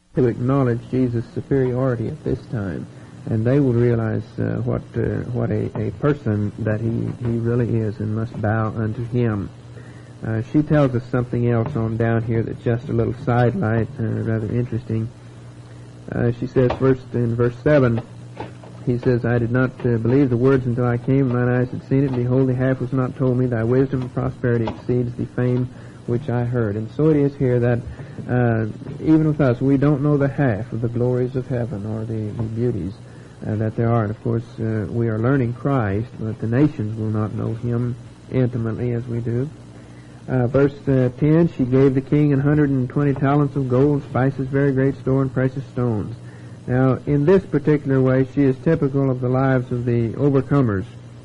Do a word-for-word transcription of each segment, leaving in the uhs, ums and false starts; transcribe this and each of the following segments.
to acknowledge Jesus' superiority at this time, and they will realize uh, what uh, what a, a person that he, he really is, and must bow unto him. Uh, she tells us something else on down here that's just a little sidelight, uh, rather interesting. Uh, she says first in verse seven, he says, I did not uh, believe the words until I came, and mine eyes had seen it, and behold, the half was not told me, thy wisdom and prosperity exceeds the fame which I heard. And so it is here that uh, even with us, we don't know the half of the glories of heaven or the, the beauties uh, that there are. And of course, uh, we are learning Christ, but the nations will not know him intimately as we do. Uh, verse uh, ten, she gave the king an hundred and twenty talents of gold, spices, very great store, and precious stones. Now, in this particular way, she is typical of the lives of the overcomers,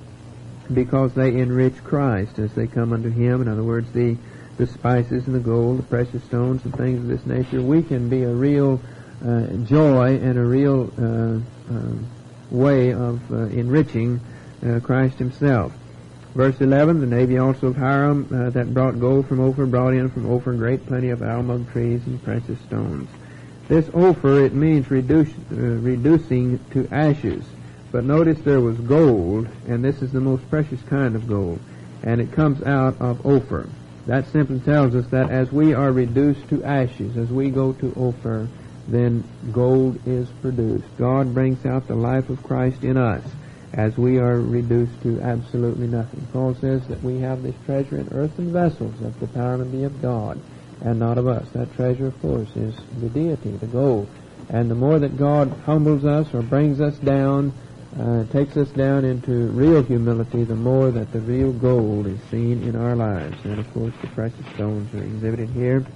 because they enrich Christ as they come unto him. In other words, the the spices and the gold, the precious stones, and things of this nature. We can be a real uh, joy and a real uh, uh, way of uh, enriching uh, Christ himself. Verse eleven, the navy also of Hiram uh, that brought gold from Ophir brought in from Ophir great plenty of almug trees and precious stones. This Ophir, it means reduce, uh, reducing to ashes. But notice there was gold, and this is the most precious kind of gold, and it comes out of Ophir. That simply tells us that as we are reduced to ashes, as we go to Ophir, then gold is produced. God brings out the life of Christ in us as we are reduced to absolutely nothing. Paul says that we have this treasure in earthen vessels, that the power may be of God and not of us. That treasure, of course, is the deity, the gold. And the more that God humbles us or brings us down, uh, takes us down into real humility, the more that the real gold is seen in our lives. And, of course, the precious stones are exhibited here.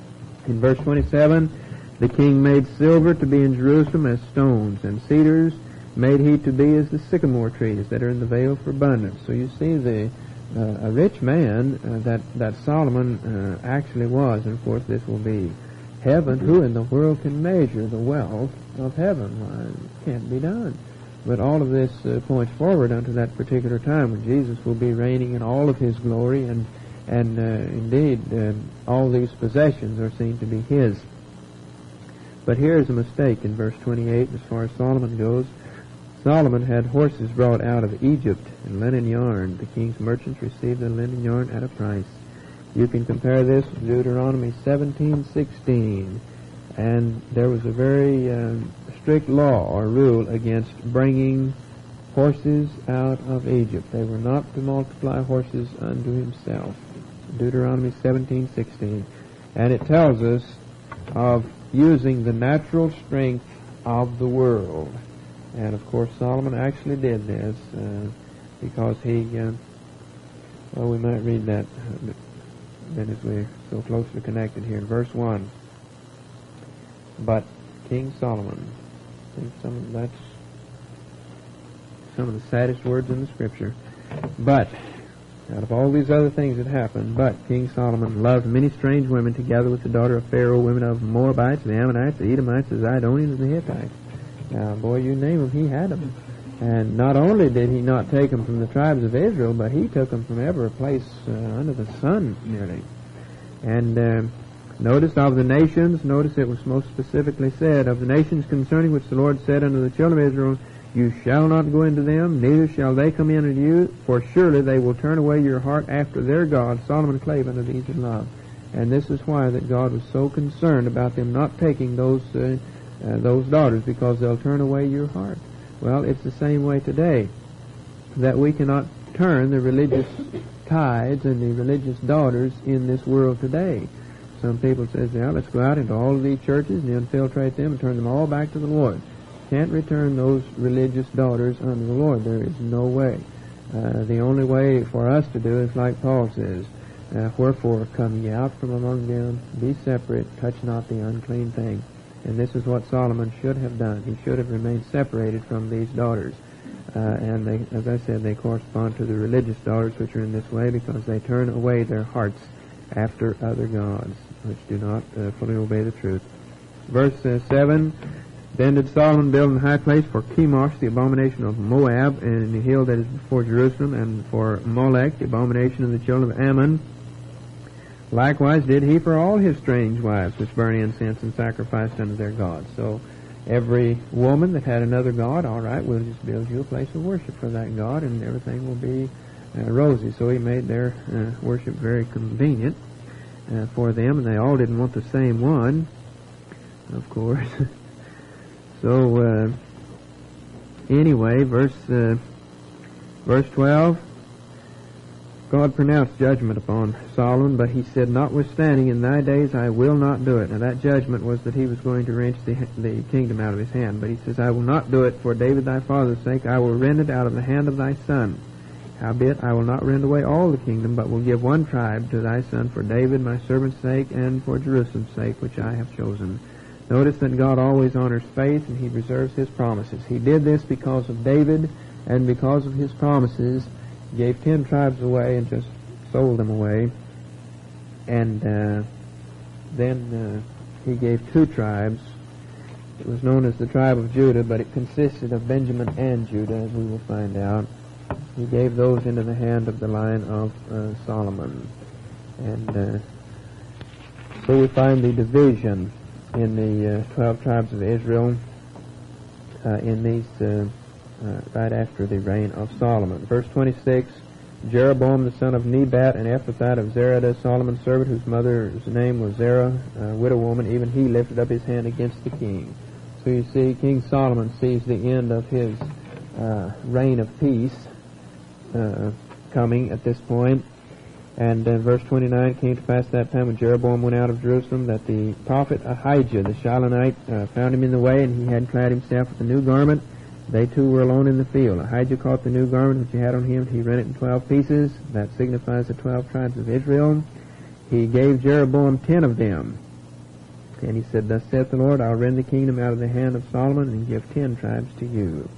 In verse twenty-seven, the king made silver to be in Jerusalem as stones, and cedars made he to be as the sycamore trees that are in the vale for abundance. So you see the uh, a rich man uh, that, that Solomon uh, actually was. And, of course, this will be heaven. Who in the world can measure the wealth of heaven? Why, it can't be done. But all of this uh, points forward unto that particular time when Jesus will be reigning in all of his glory, and, and uh, indeed uh, all these possessions are seen to be his. But here is a mistake in verse twenty-eight as far as Solomon goes. Solomon had horses brought out of Egypt and linen yarn. The king's merchants received the linen yarn at a price. You can compare this with Deuteronomy seventeen sixteen. And there was a very uh, strict law or rule against bringing horses out of Egypt. They were not to multiply horses unto himself. Deuteronomy seventeen sixteen. And it tells us of using the natural strength of the world. And, of course, Solomon actually did this uh, because he, uh, well, we might read that uh, then as we're so closely connected here in verse one. But King Solomon, I think some, that's some of the saddest words in the Scripture. But, out of all these other things that happened, but King Solomon loved many strange women, together with the daughter of Pharaoh, women of the Moabites, the Ammonites, the Edomites, the Zidonians, and the Hittites. Now, boy, you name them, he had them. And not only did he not take them from the tribes of Israel, but he took them from every place uh, under the sun, nearly. And uh, notice of the nations, notice it was most specifically said, of the nations concerning which the Lord said unto the children of Israel, you shall not go into them, neither shall they come in unto you, for surely they will turn away your heart after their God. Solomon clave unto these in love. And this is why that God was so concerned about them not taking those uh, uh, those daughters, because they'll turn away your heart. Well, it's the same way today, that we cannot turn the religious tides and the religious daughters in this world today. Some people say, yeah, let's go out into all of these churches and infiltrate them and turn them all back to the Lord. Can't return those religious daughters unto the Lord. There is no way. Uh, the only way for us to do is like Paul says, uh, wherefore come ye out from among them, be separate, touch not the unclean thing. And this is what Solomon should have done. He should have remained separated from these daughters. Uh, and they, as I said, they correspond to the religious daughters which are in this way because they turn away their hearts after other gods, which do not uh, fully obey the truth. Verse uh, seven, then did Solomon build an high place for Chemosh, the abomination of Moab, and the hill that is before Jerusalem, and for Molech, the abomination of the children of Ammon, likewise did he for all his strange wives, which burn incense and sacrificed unto their gods. So every woman that had another god, all right, we'll just build you a place of worship for that god, and everything will be uh, rosy. So he made their uh, worship very convenient uh, for them, and they all didn't want the same one, of course. so uh, anyway, verse uh, verse twelve. God pronounced judgment upon Solomon, but he said, notwithstanding, in thy days I will not do it. Now that judgment was that he was going to wrench the, the kingdom out of his hand. But he says, I will not do it for David thy father's sake. I will rend it out of the hand of thy son. Howbeit, I will not rend away all the kingdom, but will give one tribe to thy son for David my servant's sake, and for Jerusalem's sake, which I have chosen. Notice that God always honors faith, and he reserves his promises. He did this because of David, and because of his promises, gave ten tribes away and just sold them away. And uh, then uh, he gave two tribes. It was known as the tribe of Judah, but it consisted of Benjamin and Judah, as we will find out. He gave those into the hand of the line of uh, Solomon. And uh, so we find the division in the uh, twelve tribes of Israel uh, in these uh, Uh, right after the reign of Solomon. Verse twenty-six, Jeroboam the son of Nebat, and Ephrathite of Zeradah, Solomon's servant, whose mother's name was Zerah, a widow woman, even he lifted up his hand against the king. So you see, King Solomon sees the end of his uh, reign of peace uh, coming at this point. And uh, verse twenty-nine, came to pass that time when Jeroboam went out of Jerusalem, that the prophet Ahijah the Shilonite uh, found him in the way, and he had clad himself with a new garment. They two were alone in the field. Ahijah caught the new garment which he had on him. He rent it in twelve pieces. That signifies the twelve tribes of Israel. He gave Jeroboam ten of them. And he said, thus saith the Lord, I'll rend the kingdom out of the hand of Solomon and give ten tribes to you.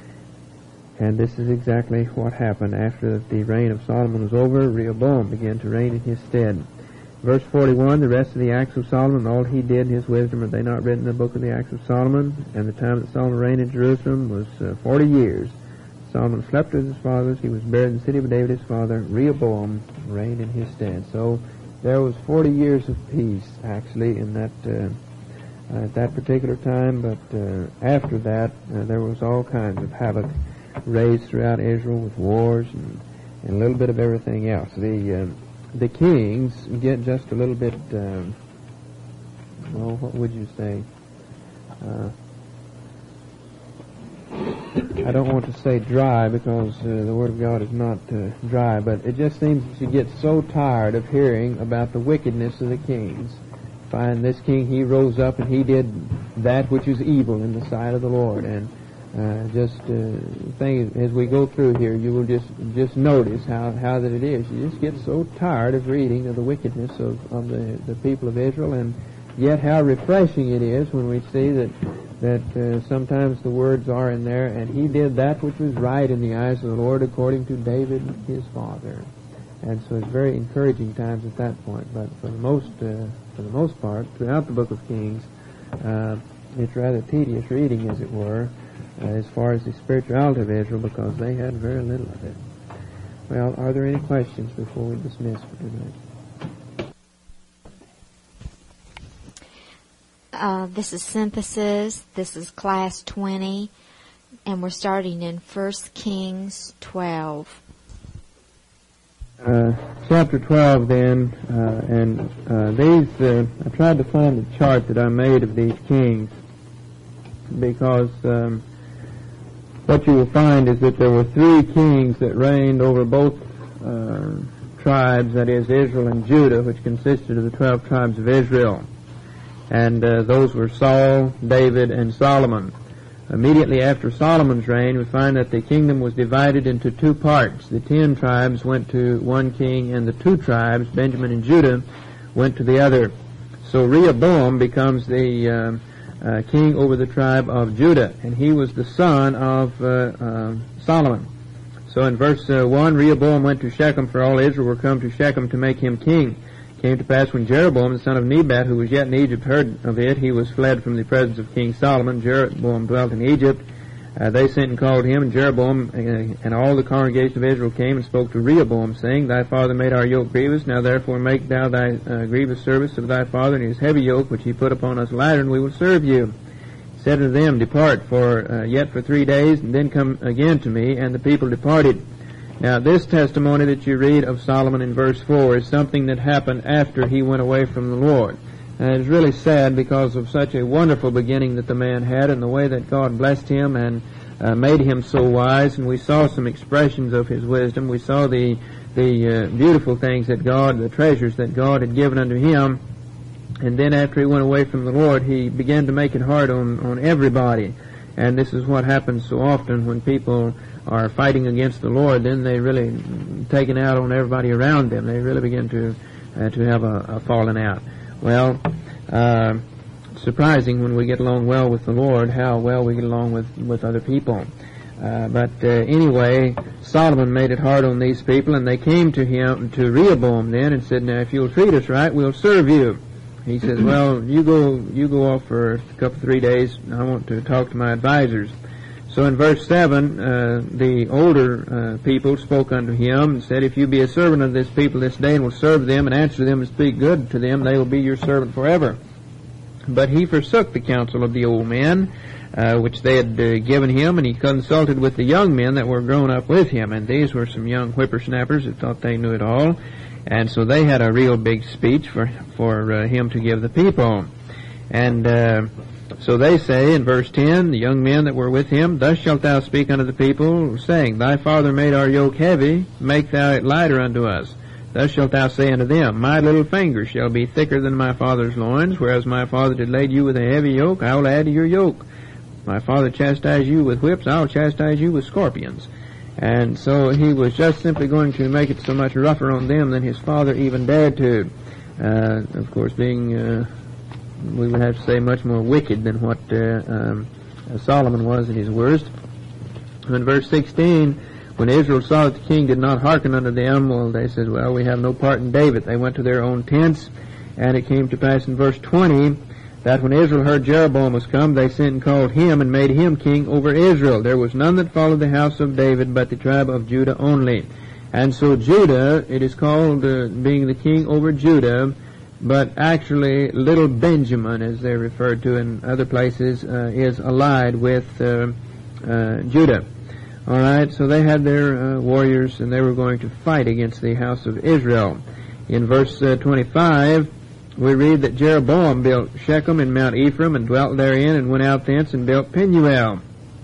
And this is exactly what happened. After the reign of Solomon was over, Rehoboam began to reign in his stead. Verse forty-one, the rest of the acts of Solomon, all he did, his wisdom, are they not written in the book of the acts of Solomon? And the time that Solomon reigned in Jerusalem was uh, forty years. Solomon slept with his fathers. He was buried in the city of David his father. Rehoboam reigned in his stead. So there was forty years of peace, actually, in that uh, at that particular time. But uh, after that, uh, there was all kinds of havoc raised throughout Israel with wars and, and a little bit of everything else. The uh, The kings get just a little bit, um, well, what would you say? Uh, I don't want to say dry, because uh, the Word of God is not uh, dry, but it just seems that you get so tired of hearing about the wickedness of the kings. Find this king, he rose up and he did that which is evil in the sight of the Lord, and Uh, just uh, thing as we go through here, you will just just notice how, how that it is. You just get so tired of reading of the wickedness of, of the, the people of Israel, and yet how refreshing it is when we see that that uh, sometimes the words are in there, and he did that which was right in the eyes of the Lord according to David his father. And so it's very encouraging times at that point. But for the most uh, for the most part, throughout the book of Kings, uh, it's rather tedious reading, as it were, Uh, as far as the spirituality of Israel, because they had very little of it. Well, are there any questions before we dismiss for tonight? Uh, this is Synthesis. This is Class twenty, and we're starting in First Kings twelve. Uh, chapter twelve, then, uh, and uh, these, uh, I tried to find a chart that I made of these kings, because um, what you will find is that there were three kings that reigned over both uh, tribes, that is, Israel and Judah, which consisted of the twelve tribes of Israel. And uh, those were Saul, David, and Solomon. Immediately after Solomon's reign, we find that the kingdom was divided into two parts. The ten tribes went to one king, and the two tribes, Benjamin and Judah, went to the other. So Rehoboam becomes the Uh, Uh, king over the tribe of Judah, and he was the son of uh, uh, Solomon. So in verse uh, one, Rehoboam went to Shechem, for all Israel were come to Shechem to make him king. It came to pass when Jeroboam the son of Nebat, who was yet in Egypt, heard of it, he was fled from the presence of King Solomon. Jeroboam dwelt in Egypt. Uh, they sent and called him, and Jeroboam uh, and all the congregation of Israel came and spoke to Rehoboam, saying, Thy father made our yoke grievous, now therefore make thou thy uh, grievous service of thy father, and his heavy yoke which he put upon us lighter, and we will serve you. He said unto them, Depart for uh, yet for three days, and then come again to me. And the people departed. Now this testimony that you read of Solomon in verse four is something that happened after he went away from the Lord. And it's really sad because of such a wonderful beginning that the man had, and the way that God blessed him and uh, made him so wise. And we saw some expressions of his wisdom. We saw the the uh, beautiful things that God, the treasures that God had given unto him. And then after he went away from the Lord, he began to make it hard on, on everybody. And this is what happens so often when people are fighting against the Lord. Then they really take it out on everybody around them. They really begin to uh, to have a, a falling out. Well, uh, surprising when we get along well with the Lord, how well we get along with, with other people. Uh, but uh, anyway, Solomon made it hard on these people, and they came to him, to Rehoboam then, and said, Now, if you'll treat us right, we'll serve you. He says, well, you go you go off for a couple, three days. I want to talk to my advisors. So in verse seven, uh, the older uh, people spoke unto him and said, If you be a servant of this people this day, and will serve them, and answer them, and speak good to them, they will be your servant forever. But he forsook the counsel of the old men, uh, which they had uh, given him, and he consulted with the young men that were grown up with him. And these were some young whippersnappers that thought they knew it all. And so they had a real big speech for for uh, him to give the people. And uh, so they say in verse ten, the young men that were with him, Thus shalt thou speak unto the people, saying, Thy father made our yoke heavy, make thou it lighter unto us. Thus shalt thou say unto them, My little finger shall be thicker than my father's loins, whereas my father did lade you with a heavy yoke, I will add to your yoke. My father chastised you with whips, I will chastise you with scorpions. And so he was just simply going to make it so much rougher on them than his father even dared to. Uh, of course, being, uh, we would have to say, much more wicked than what uh, um, Solomon was in his words. In verse sixteen, when Israel saw that the king did not hearken unto them, well, they said, well, we have no part in David. They went to their own tents, and it came to pass in verse twenty, that when Israel heard Jeroboam was come, they sent and called him, and made him king over Israel. There was none that followed the house of David, but the tribe of Judah only. And so Judah, it is called uh, being the king over Judah, but actually little Benjamin, as they're referred to in other places, uh, is allied with uh, uh, Judah. All right, so they had their uh, warriors, and they were going to fight against the house of Israel. In verse uh, twenty-five, we read that Jeroboam built Shechem in Mount Ephraim, and dwelt therein, and went out thence and built Penuel.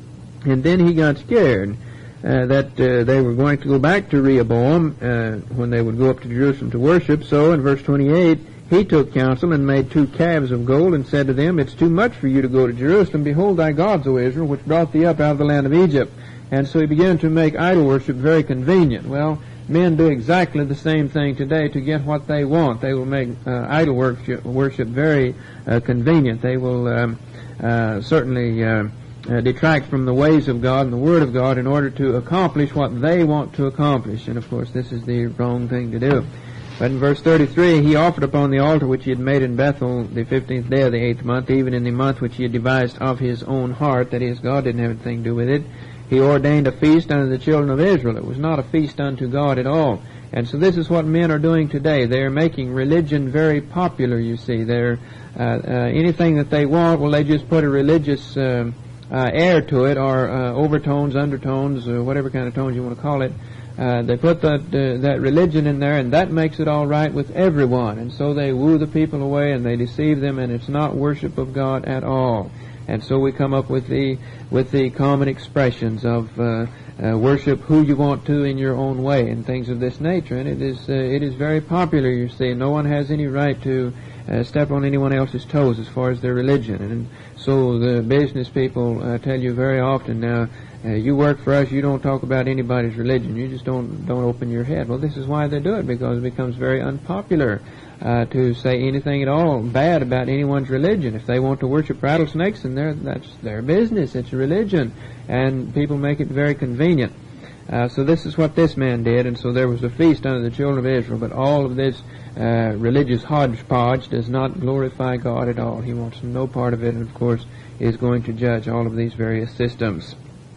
And then he got scared uh, that uh, they were going to go back to Rehoboam uh, when they would go up to Jerusalem to worship. So in verse twenty-eight, he took counsel and made two calves of gold, and said to them, It's too much for you to go to Jerusalem. Behold thy gods, O Israel, which brought thee up out of the land of Egypt. And so he began to make idol worship very convenient. Well, men do exactly the same thing today to get what they want. They will make uh, idol worship, worship very uh, convenient. They will um, uh, certainly uh, uh, detract from the ways of God and the Word of God in order to accomplish what they want to accomplish. And, of course, this is the wrong thing to do. But in verse thirty-three, he offered upon the altar which he had made in Bethel the fifteenth day of the eighth month, even in the month which he had devised of his own heart, that is, God didn't have anything to do with it. He ordained a feast unto the children of Israel. It was not a feast unto God at all. And so this is what men are doing today. They are making religion very popular, you see. They're, uh, uh, anything that they want, well, they just put a religious uh, uh, air to it, or uh, overtones, undertones, or whatever kind of tones you want to call it. Uh, they put that uh, that religion in there, and that makes it all right with everyone. And so they woo the people away, and they deceive them, and it's not worship of God at all. And so we come up with the with the common expressions of uh, uh, worship who you want to in your own way and things of this nature. And it is uh, it is very popular, you see. No one has any right to uh, step on anyone else's toes as far as their religion. And so the business people uh, tell you very often, now, uh, you work for us, you don't talk about anybody's religion. You just don't don't open your head. Well, this is why they do it, because it becomes very unpopular Uh, to say anything at all bad about anyone's religion. If they want to worship rattlesnakes, then they're, that's their business. It's a religion, and people make it very convenient. Uh, so this is what this man did, and so there was a feast unto the children of Israel, but all of this uh, religious hodgepodge does not glorify God at all. He wants no part of it, and of course is going to judge all of these various systems.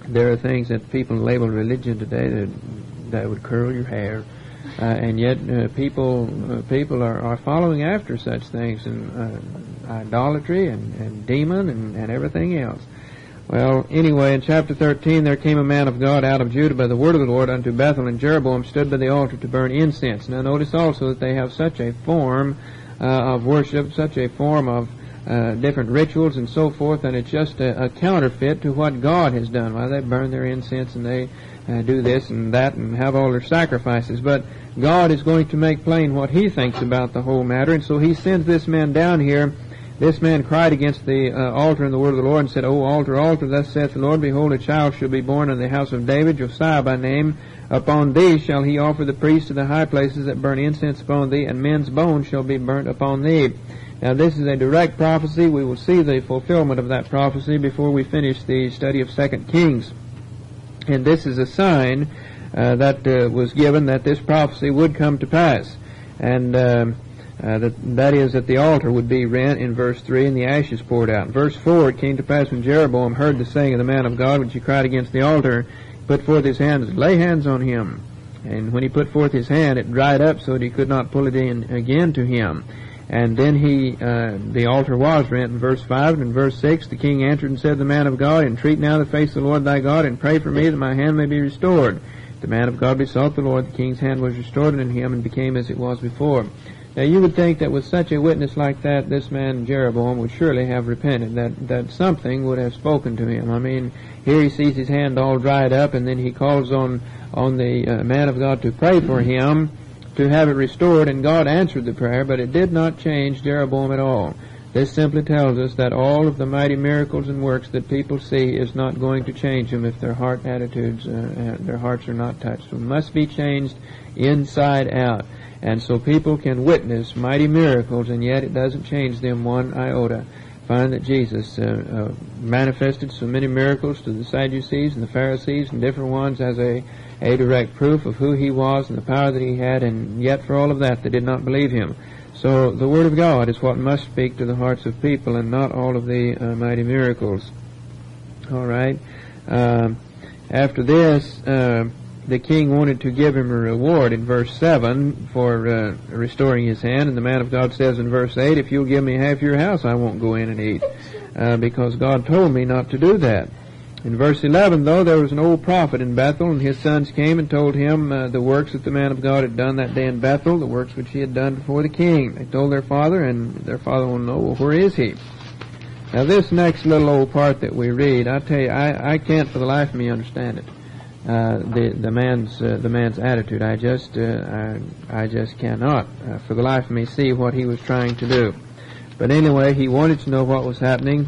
There are things that people label religion today that that would curl your hair, uh, and yet uh, people uh, people are, are following after such things, and uh, idolatry and, and demon and, and everything else. Well, anyway, in chapter thirteen, there came a man of God out of Judah by the word of the Lord unto Bethel, and Jeroboam stood by the altar to burn incense. Now notice also that they have such a form uh, of worship, such a form of uh, different rituals and so forth, and it's just a, a counterfeit to what God has done. Well, they burn their incense and they uh, do this and that and have all their sacrifices. But God is going to make plain what He thinks about the whole matter, and so He sends this man down here. This man cried against the uh, altar in the word of the Lord and said, O altar, altar, thus saith the Lord, behold, a child shall be born in the house of David, Josiah by name. Upon thee shall he offer the priests to the high places that burn incense upon thee, and men's bones shall be burnt upon thee. Now this is a direct prophecy. We will see the fulfillment of that prophecy before we finish the study of Second Kings. And this is a sign uh, that uh, was given that this prophecy would come to pass. And um, Uh, that, that is, that the altar would be rent in verse three, and the ashes poured out. In verse four, it came to pass when Jeroboam heard the saying of the man of God, which he cried against the altar, he put forth his hand and lay hands on him. And when he put forth his hand, it dried up so that he could not pull it in again to him. And then he, uh, the altar was rent in verse five. And in verse six, the king answered and said to the man of God, Entreat now the face of the Lord thy God, and pray for me that my hand may be restored. The man of God besought the Lord, the king's hand was restored unto him, and became as it was before. Now you would think that with such a witness like that, this man Jeroboam would surely have repented, that, that something would have spoken to him. I mean, here he sees his hand all dried up, and then he calls on, on the uh, man of God to pray for him, to have it restored, and God answered the prayer, but it did not change Jeroboam at all. This simply tells us that all of the mighty miracles and works that people see is not going to change them if their heart attitudes, uh, their hearts are not touched. So it must be changed inside out. And so people can witness mighty miracles, and yet it doesn't change them one iota. Find that Jesus uh, uh, manifested so many miracles to the Sadducees and the Pharisees and different ones as a, a direct proof of who He was and the power that He had, and yet for all of that they did not believe Him. So the Word of God is what must speak to the hearts of people, and not all of the uh, mighty miracles. All right. Um, after this, uh, the king wanted to give him a reward in verse seven for uh, restoring his hand, and the man of God says in verse eight, If you'll give me half your house, I won't go in and eat, uh, because God told me not to do that. In verse eleven, though, there was an old prophet in Bethel, and his sons came and told him uh, the works that the man of God had done that day in Bethel, the works which he had done before the king. They told their father, and their father wanted to know, well, where is he? Now this next little old part that we read, I tell you, I, I can't for the life of me understand it. Uh, the the man's uh, the man's attitude. I just uh, I, I just cannot uh, for the life of me see what he was trying to do. But anyway, he wanted to know what was happening.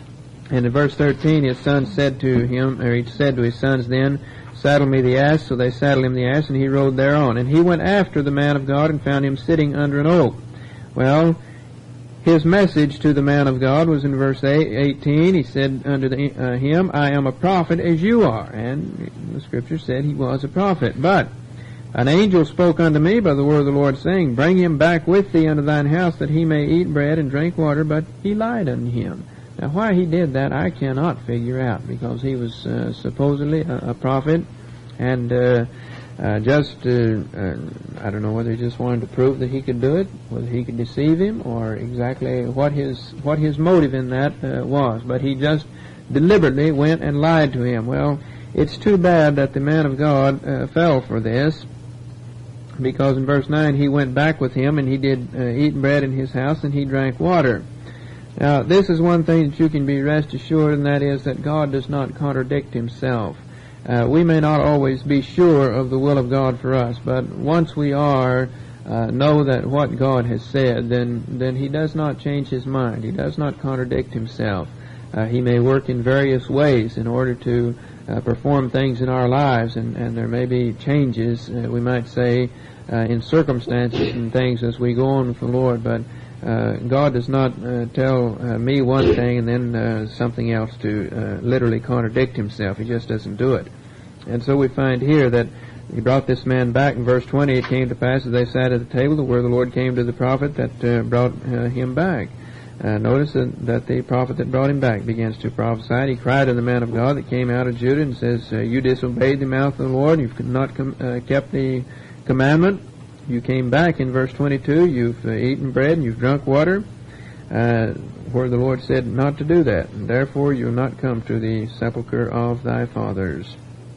And in verse thirteen, his son said to him, or he said to his sons then, Saddle me the ass. So they saddled him the ass, and he rode thereon. And he went after the man of God and found him sitting under an oak. Well, his message to the man of God was in verse eighteen. He said unto the, uh, him, I am a prophet as you are. And the Scripture said he was a prophet. But an angel spoke unto me by the word of the Lord, saying, Bring him back with thee unto thine house, that he may eat bread and drink water. But he lied unto him. Now why he did that I cannot figure out, because he was uh, supposedly a, a prophet, and uh, Uh, just, uh, uh, I don't know whether he just wanted to prove that he could do it, whether he could deceive him, or exactly what his what his motive in that uh, was. But he just deliberately went and lied to him. Well, it's too bad that the man of God uh, fell for this, because in verse nine, he went back with him, and he did uh, eat bread in his house, and he drank water. Now, this is one thing that you can be rest assured, and that is that God does not contradict Himself. Uh, we may not always be sure of the will of God for us, but once we are, uh, know that what God has said, then then He does not change His mind. He does not contradict Himself. Uh, he may work in various ways in order to uh, perform things in our lives, and, and there may be changes, uh, we might say, uh, in circumstances and things as we go on with the Lord, but uh, God does not uh, tell uh, me one thing and then uh, something else to uh, literally contradict Himself. He just doesn't do it. And so we find here that He brought this man back. In verse twenty, it came to pass as they sat at the table, the word of the Lord came to the prophet that uh, brought uh, him back. Uh, notice that, that the prophet that brought him back begins to prophesy. And he cried to the man of God that came out of Judah and says, uh, you disobeyed the mouth of the Lord. You've not com- uh, kept the commandment. You came back in verse twenty-two. You've uh, eaten bread and you've drunk water, uh, where the Lord said not to do that. And therefore you'll not come to the sepulchre of thy fathers.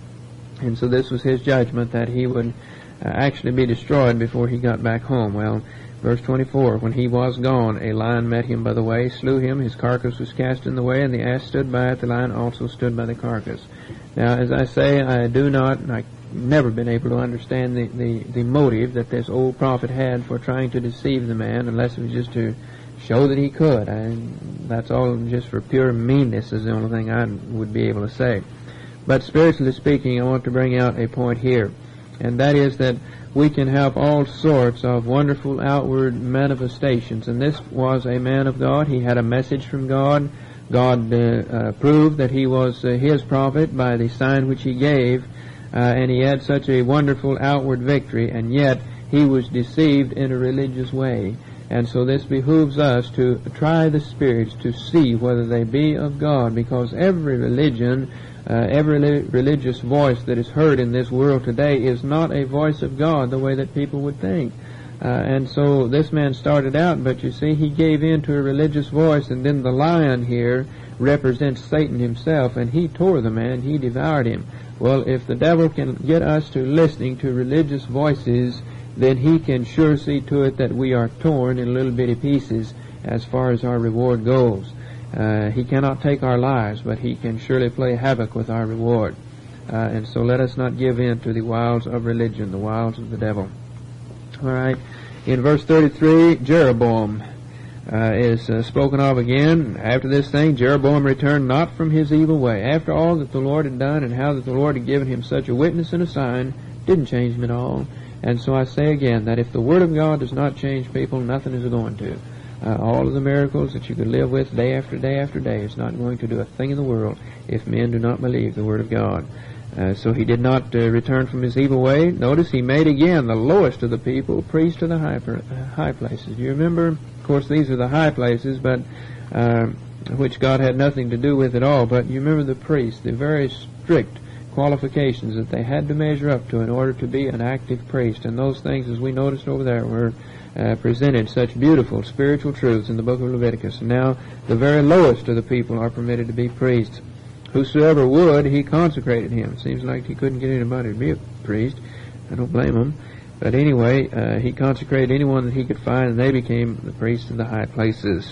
And so this was his judgment, that he would uh, actually be destroyed before he got back home. Well, verse twenty-four, when he was gone, a lion met him by the way, slew him, his carcass was cast in the way, and the ass stood by it, the lion also stood by the carcass. Now, as I say, I do not, and I've never been able to understand the, the, the motive that this old prophet had for trying to deceive the man, unless it was just to show that he could. I, that's all just for pure meanness is the only thing I would be able to say. But spiritually speaking, I want to bring out a point here, and that is that we can have all sorts of wonderful outward manifestations. And this was a man of God. He had a message from God. God uh, uh, proved that he was uh, his prophet by the sign which he gave. Uh, and he had such a wonderful outward victory. And yet he was deceived in a religious way. And so this behooves us to try the spirits to see whether they be of God. Because every religion, Uh, every li- religious voice that is heard in this world today is not a voice of God the way that people would think. Uh, and so this man started out, but you see, he gave in to a religious voice, and then the lion here represents Satan himself, and he tore the man, he devoured him. Well, if the devil can get us to listening to religious voices, then he can sure see to it that we are torn in little bitty pieces as far as our reward goes. Uh, he cannot take our lives, but he can surely play havoc with our reward. Uh, and so let us not give in to the wiles of religion, the wiles of the devil. All right. In verse thirty-three, Jeroboam uh, is uh, spoken of again. After this thing, Jeroboam returned not from his evil way. After all that the Lord had done and how that the Lord had given him such a witness and a sign, didn't change him at all. And so I say again that if the Word of God does not change people, nothing is going to. Uh, all of the miracles that you could live with day after day after day is not going to do a thing in the world if men do not believe the Word of God. Uh, so he did not uh, return from his evil way. Notice he made again the lowest of the people priest to the high, uh, high places. Do you remember? Of course, these are the high places, but uh, which God had nothing to do with at all. But you remember the priests, the very strict qualifications that they had to measure up to in order to be an active priest. And those things, as we noticed over there, were Uh, presented such beautiful spiritual truths in the book of Leviticus. And now the very lowest of the people are permitted to be priests. Whosoever would, he consecrated him. Seems like he couldn't get anybody to be a priest. I don't blame him. But anyway, uh, he consecrated anyone that he could find, and they became the priests in the high places.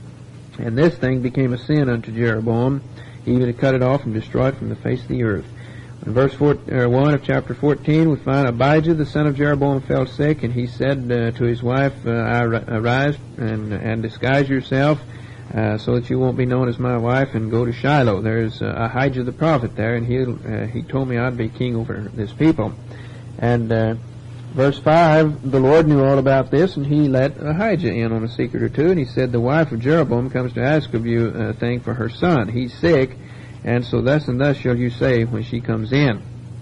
And this thing became a sin unto Jeroboam, even to cut it off and destroy it from the face of the earth. In verse four, uh, one of chapter fourteen, we find Abijah, the son of Jeroboam, fell sick, and he said uh, to his wife, uh, Arise and, and disguise yourself uh, so that you won't be known as my wife, and go to Shiloh. There's uh, Ahijah the prophet there, and he uh, he told me I'd be king over this people. And uh, verse five, the Lord knew all about this, and he let Ahijah in on a secret or two, and he said, the wife of Jeroboam comes to ask of you a thing for her son. He's sick. And so thus and thus shall you say when she comes in,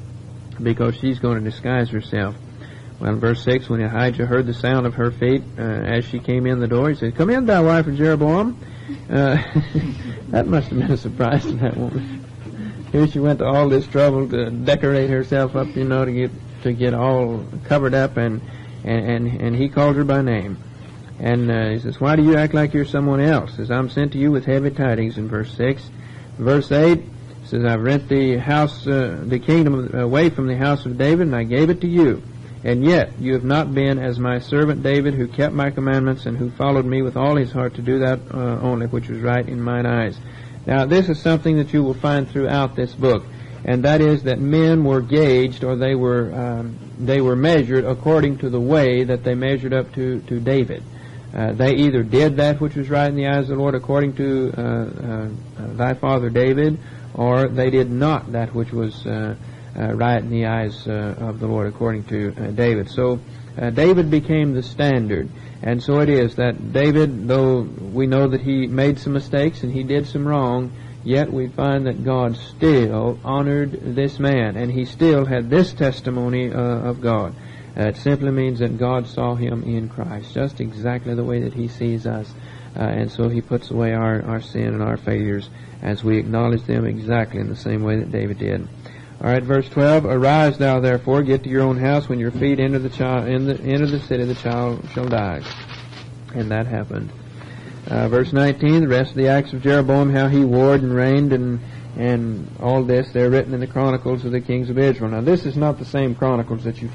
because she's going to disguise herself. Well, in verse six, when Ahijah heard the sound of her feet uh, as she came in the door, he said, Come in, thou wife of Jeroboam. Uh, that must have been a surprise to that woman. Here she went to all this trouble to decorate herself up, you know, to get to get all covered up, and and, and, and he called her by name. And uh, he says, Why do you act like you're someone else? He says, I'm sent to you with heavy tidings, in verse six. Verse eight says, I've rent the house, uh, the kingdom away from the house of David, and I gave it to you. And yet you have not been as my servant David, who kept my commandments and who followed me with all his heart to do that uh, only which was right in mine eyes. Now, this is something that you will find throughout this book, and that is that men were gauged, or they were um, they were measured according to the way that they measured up to, to David. Uh, they either did that which was right in the eyes of the Lord according to uh, uh, thy father David, or they did not that which was uh, uh, right in the eyes uh, of the Lord according to uh, David. So uh, David became the standard. And so it is that David, though we know that he made some mistakes and he did some wrong, yet we find that God still honored this man, and he still had this testimony uh, of God. Uh, it simply means that God saw him in Christ, just exactly the way that he sees us. Uh, and so he puts away our, our sin and our failures as we acknowledge them exactly in the same way that David did. All right, verse twelve. Arise thou therefore, get to your own house. When your feet enter the child, in the enter the city, the child shall die. And that happened. Uh, verse nineteen. The rest of the acts of Jeroboam, how he warred and reigned, and and all this, they're written in the Chronicles of the kings of Israel. Now, this is not the same Chronicles that you